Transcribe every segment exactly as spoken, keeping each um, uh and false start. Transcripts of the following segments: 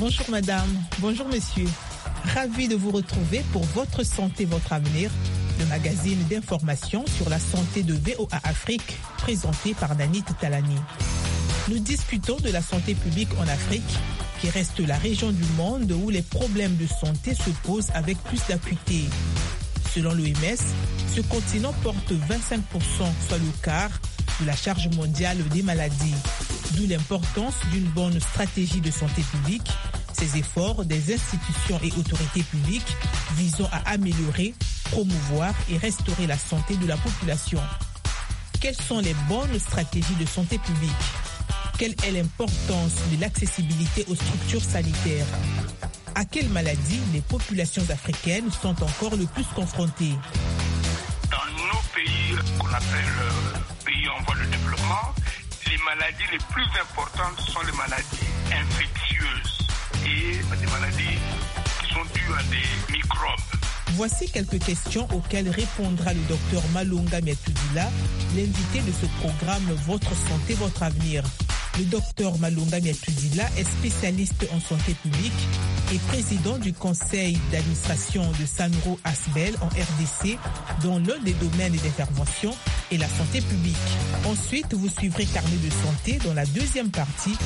Bonjour madame, bonjour monsieur. Ravi de vous retrouver pour Votre Santé, Votre Avenir, le magazine d'information sur la santé de V O A Afrique, présenté par Nanit Talani. Nous discutons de la santé publique en Afrique, qui reste la région du monde où les problèmes de santé se posent avec plus d'acuité. Selon l'O M S, ce continent porte vingt-cinq pour cent, soit le quart, de la charge mondiale des maladies. D'où l'importance d'une bonne stratégie de santé publique, ces efforts des institutions et autorités publiques visant à améliorer, promouvoir et restaurer la santé de la population. Quelles sont les bonnes stratégies de santé publique ? Quelle est l'importance de l'accessibilité aux structures sanitaires ? À quelles maladies les populations africaines sont encore le plus confrontées ? Dans nos pays qu'on appelle pays en voie de développement, les maladies les plus importantes sont les maladies infectieuses et des maladies qui sont dues à des microbes. Voici quelques questions auxquelles répondra le docteur Malunga Miatudila, l'invité de ce programme Votre Santé, Votre Avenir. Le docteur Malunga Miatudila est spécialiste en santé publique et président du conseil d'administration de Sanro Asbel en R D C, dont l'un des domaines d'intervention est la santé publique. Ensuite, vous suivrez Carnet de santé dans la deuxième partie.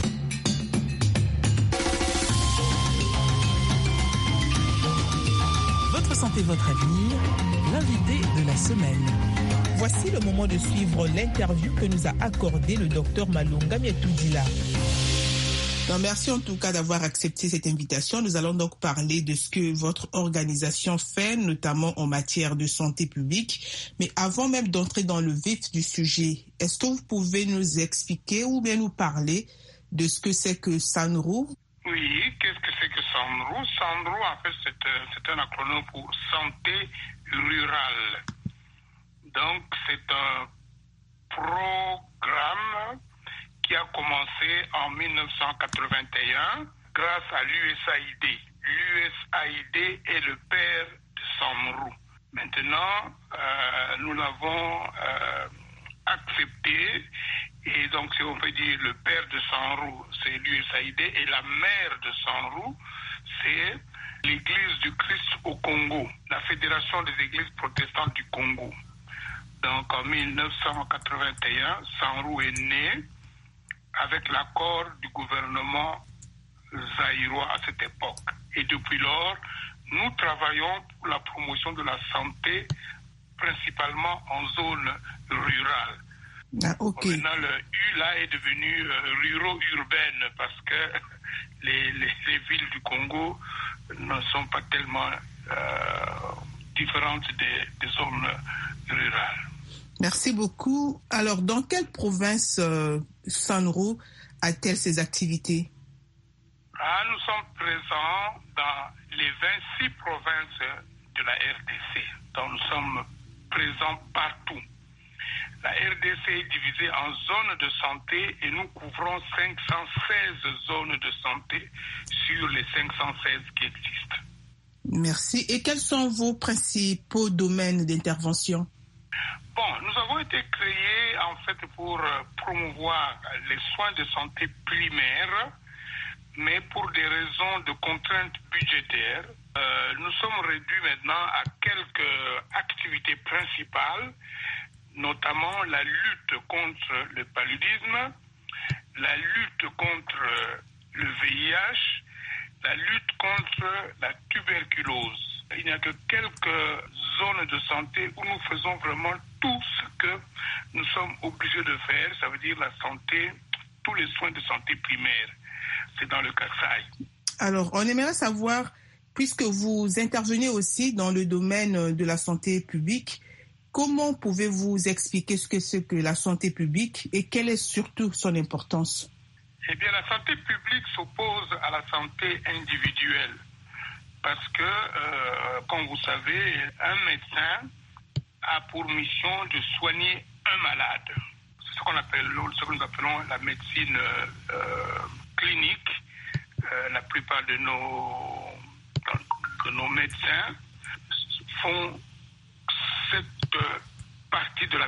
Votre santé, votre avenir, l'invité de la semaine. Voici le moment de suivre l'interview que nous a accordé le docteur Malunga Miatudila. Merci en tout cas d'avoir accepté cette invitation. Nous allons donc parler de ce que votre organisation fait, notamment en matière de santé publique. Mais avant même d'entrer dans le vif du sujet, est-ce que vous pouvez nous expliquer ou bien nous parler de ce que c'est que Sanro ? Oui, qu'est-ce que c'est que Sanro ? Sanro, en fait, c'est, c'est un acronyme pour santé rurale. Donc, c'est un programme qui a commencé en dix-neuf cent quatre-vingt-un grâce à l'U S A I D. L'U S A I D est le père de Sanro. Maintenant, euh, nous l'avons euh, accepté et donc si on peut dire le père de Sanro, c'est l'U S A I D et la mère de Sanro, c'est l'Église du Christ au Congo, la Fédération des Églises protestantes du Congo. Donc en dix-neuf cent quatre-vingt-un, Sanro est né avec l'accord du gouvernement zaïrois à cette époque. Et depuis lors, nous travaillons pour la promotion de la santé, principalement en zone rurale. Ah, ok. Maintenant, le U là est devenu euh, ruro-urbaine parce que les, les, les villes du Congo ne sont pas tellement euh, différentes des, des zones rurales. Merci beaucoup. Alors, dans quelle province euh, Sanro a-t-elle ses activités ? Ah, nous sommes présents dans les vingt-six provinces de la R D C. Donc, nous sommes présents partout. La R D C est divisée en zones de santé et nous couvrons cinq cent seize zones de santé sur les cinq cent seize qui existent. Merci. Et quels sont vos principaux domaines d'intervention ? Bon, nous avons été créés en fait pour promouvoir les soins de santé primaires, mais pour des raisons de contraintes budgétaires, euh, nous sommes réduits maintenant à quelques activités principales, notamment la lutte contre le paludisme, la lutte contre le V I H, la lutte contre la tuberculose. Il n'y a que quelques zones de santé où nous faisons vraiment tout ce que nous sommes obligés de faire, ça veut dire la santé, tous les soins de santé primaire. C'est dans le Kasaï. Alors, on aimerait savoir, puisque vous intervenez aussi dans le domaine de la santé publique, comment pouvez-vous expliquer ce que c'est que la santé publique et quelle est surtout son importance ? Eh bien, la santé publique s'oppose à la santé individuelle. Parce que, euh, comme vous savez, un médecin a pour mission de soigner un malade. C'est ce qu'on appelle, ce que nous appelons la médecine euh, clinique. Euh, la plupart de nos, de nos médecins font cette partie de la